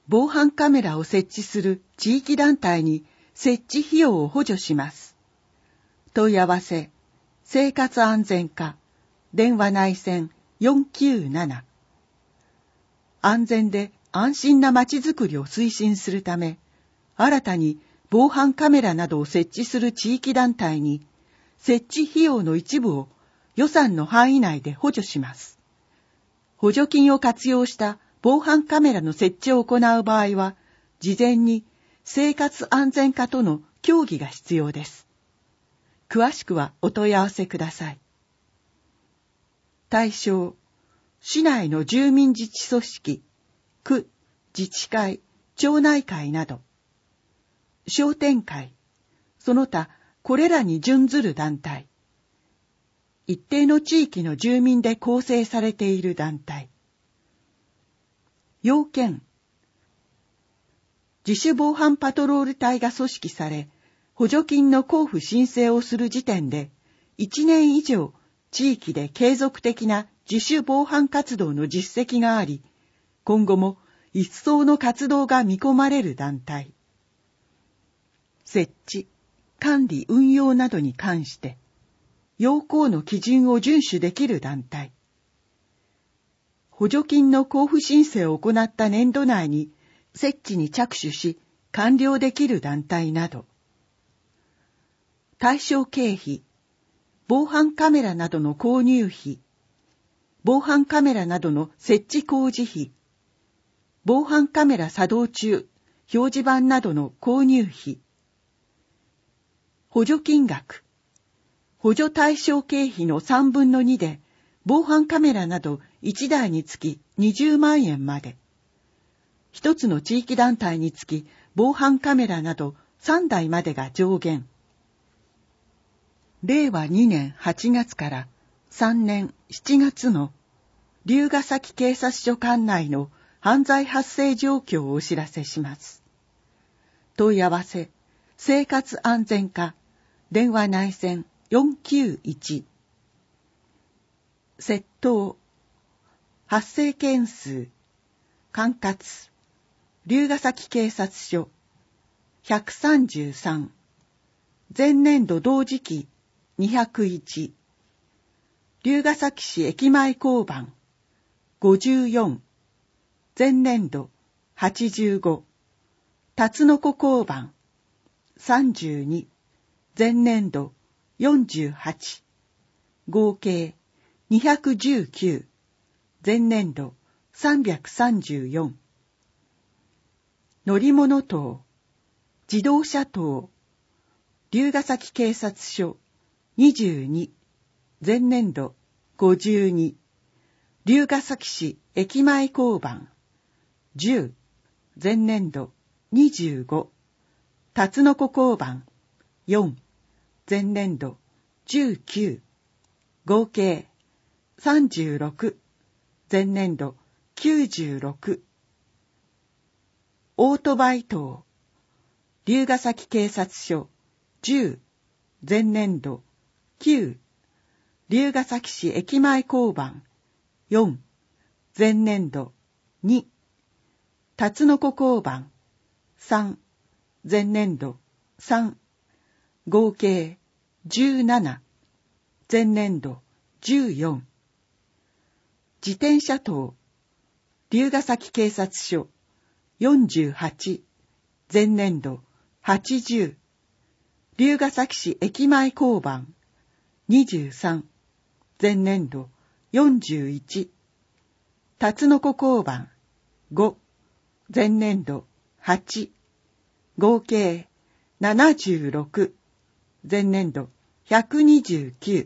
防犯カメラを設置する地域団体に設置費用を補助します。問い合わせ、生活安全課、電話内線497。安全で安心なまちづくりを推進するため、新たに防犯カメラなどを設置する地域団体に、設置費用の一部を予算の範囲内で補助します。補助金を活用した防犯カメラの設置を行う場合は、事前に生活安全課との協議が必要です。詳しくはお問い合わせください。対象、市内の住民自治組織、区、自治会、町内会など、商店会、その他これらに準ずる団体、一定の地域の住民で構成されている団体。要件、自主防犯パトロール隊が組織され、補助金の交付申請をする時点で、1年以上地域で継続的な自主防犯活動の実績があり、今後も一層の活動が見込まれる団体。設置、管理、運用などに関して、要項の基準を遵守できる団体。補助金の交付申請を行った年度内に設置に着手し完了できる団体など。対象経費、防犯カメラなどの購入費、防犯カメラなどの設置工事費、防犯カメラ作動中、表示板などの購入費、補助金額、補助対象経費の3分の2で、防犯カメラなど1台につき20万円まで、一つの地域団体につき防犯カメラなど3台までが上限。令和2年8月から3年7月の龍ケ崎警察署管内の犯罪発生状況をお知らせします。問い合わせ、生活安全課、電話内線491。窃盗、発生件数、管轄、龍ケ崎警察署、133。前年度同時期、201。龍ケ崎市駅前交番、54。前年度、85。辰野湖交番、32。前年度、48。合計、219。前年度、334。乗り物等、自動車等、龍ケ崎警察署、22。前年度、52。龍ケ崎市駅前交番、10。前年度、25。辰野湖交番、4。前年度、19。合計、36。前年度、96。オートバイ等、龍ケ崎警察署、10。前年度、9。龍ケ崎市駅前交番、4。前年度、2。辰野湖交番、3。前年度、3。合計、17。前年度、14。自転車等、龍ケ崎警察署、48。前年度、80。龍ケ崎市駅前交番、23。前年度、41。辰野湖交番、5。前年度、8。合計、76。前年度、129。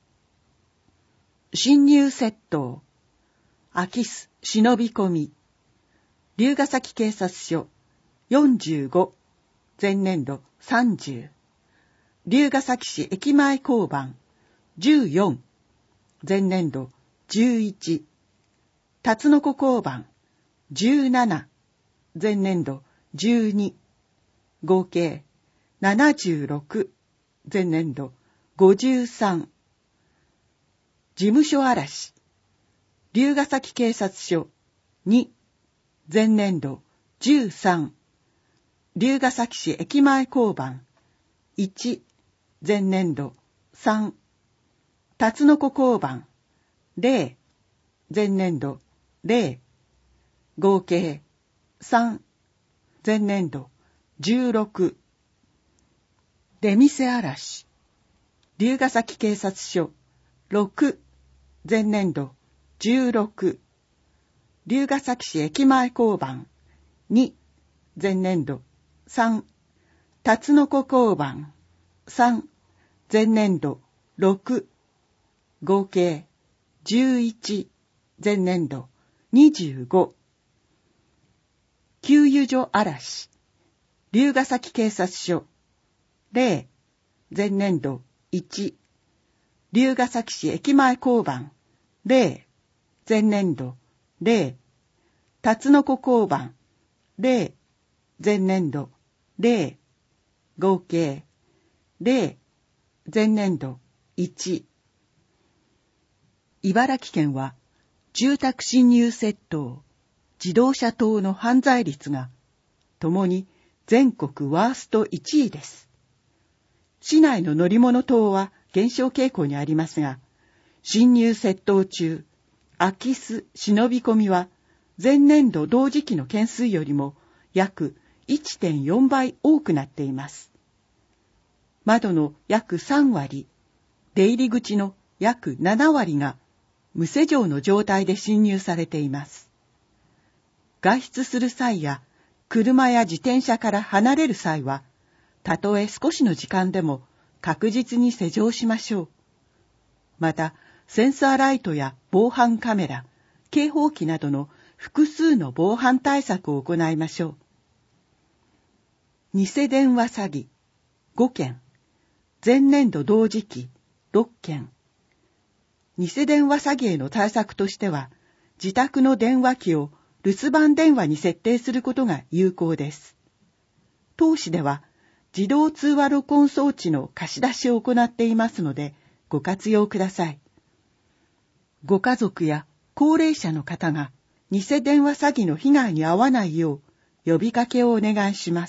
侵入窃盗、空き巣、忍び込み、龍ケ崎警察署、45。前年度、30。龍ケ崎市駅前交番、14。前年度、11。辰野湖交番、17。前年度、12。合計、76。前年度、53。事務所荒らし、龍ケ崎警察署、2。前年度、 13、龍ケ崎市駅前交番。1、前年度。3、辰野湖交番。0、前年度。0、合計。3、前年度。16、出店嵐。龍ケ崎警察署。6、前年度。16、龍ケ崎市駅前交番。2、前年度。3、辰野湖交番。3、前年度。6、合計。11、前年度。25、給油所嵐。龍ケ崎警察署。0、前年度。1、龍ケ崎市駅前交番。0、前年度。0、辰野湖交番。0、前年度。0、合計。0、前年度。1。茨城県は、住宅侵入窃盗、自動車盗の犯罪率が、ともに全国ワースト1位です。市内の乗り物盗は減少傾向にありますが、侵入窃盗中、空き巣、忍び込みは、前年度同時期の件数よりも約 1.4 倍多くなっています。窓の約3割、出入り口の約7割が無施錠の状態で侵入されています。外出する際や車や自転車から離れる際は、たとえ少しの時間でも確実に施錠しましょう。また、センサーライトや防犯カメラ、警報器などの複数の防犯対策を行いましょう。偽電話詐欺5件、前年度同時期6件。偽電話詐欺への対策としては、自宅の電話機を留守番電話に設定することが有効です。当市では、自動通話録音装置の貸し出しを行っていますので、ご活用ください。ご家族や高齢者の方が偽電話詐欺の被害に遭わないよう呼びかけをお願いします。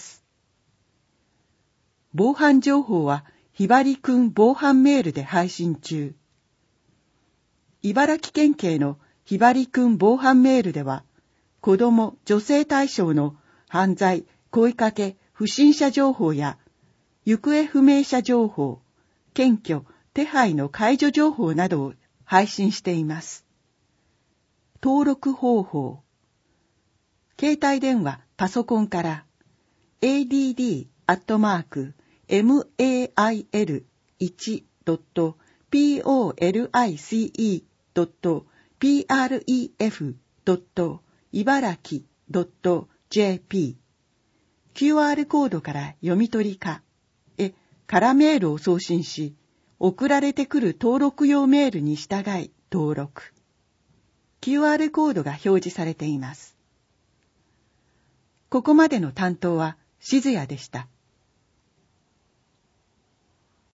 防犯情報はひばりくん防犯メールで配信中。茨城県警のひばりくん防犯メールでは、子ども・女性対象の犯罪、声かけ、不審者情報や、行方不明者情報、検挙、手配の解除情報などを配信しています。登録方法。携帯電話、パソコンから、add@police.police.pref.茨城.jp QR コードから読み取りかへ空メールを送信し、送られてくる登録用メールに従い登録。QR コードが表示されています。ここまでの担当は静谷でした。